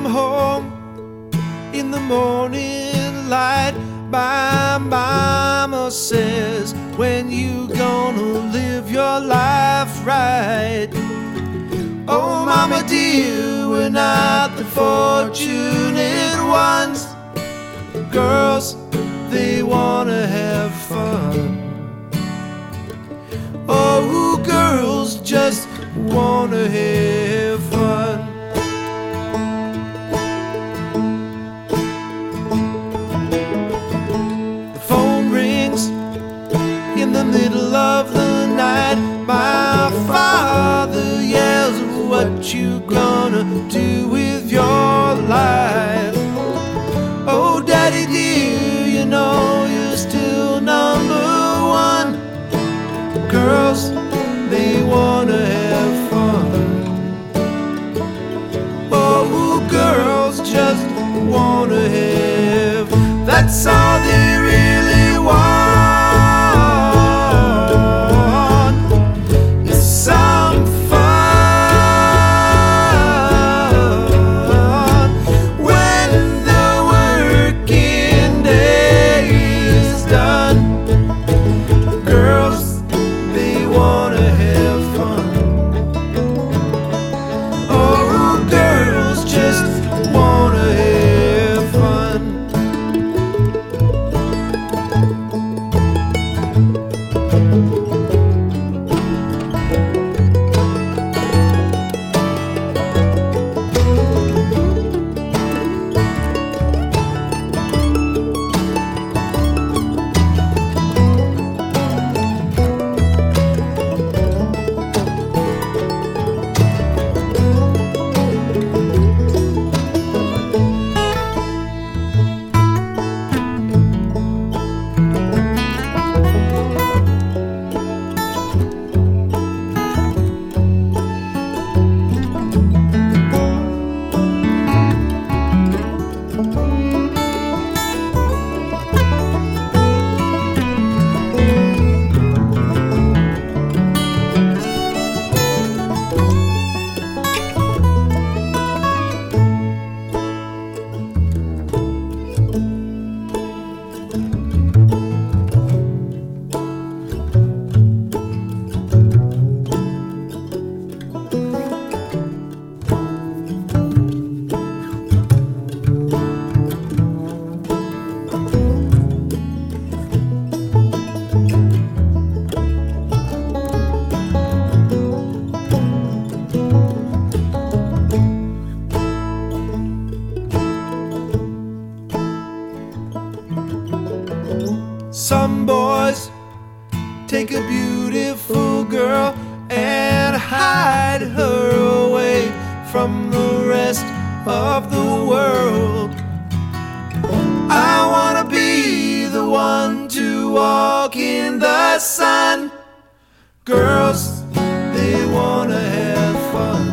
home in the morning light. My mama says, when you gonna live your life right? Oh mama dear, we're not the fortunate ones. Girls, they wanna have fun. Oh, girls just wanna have fun. The phone rings in the middle of the night. My father yells, what you gonna do with your life? Oh daddy dear, you know you're still number one. Girls, they wanna have fun. Oh, girls just wanna have. That's all they really want, is some fun. When the working day is done, girls, they wanna have fun. Oh, girls just wanna have fun. Some boys take a beautiful girl and hide her away from the rest of the world. I wanna be the one to walk in the sun. Girls, they wanna have fun.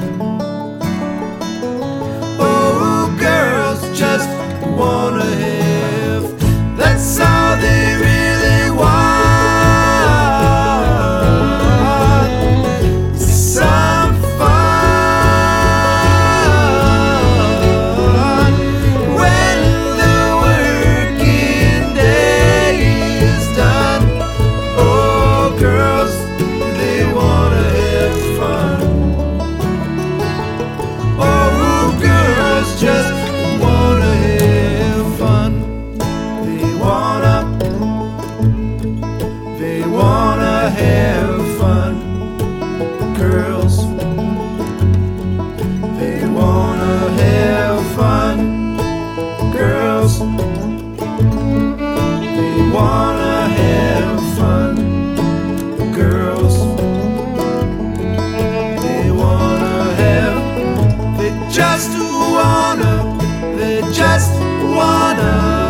Oh, girls just wanna have. That's all they really want, some fun. When the working day is done, oh girls, they wanna have fun. Oh, girls just wanna have fun. They wanna have fun. Girls, they wanna have fun. Girls, they wanna have fun. Girls, they wanna have. They just wanna. They just wanna.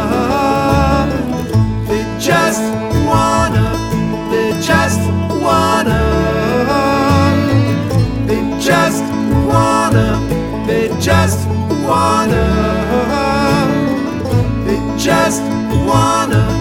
They just wanna. They just wanna. They just wanna. They just wanna. They just wanna.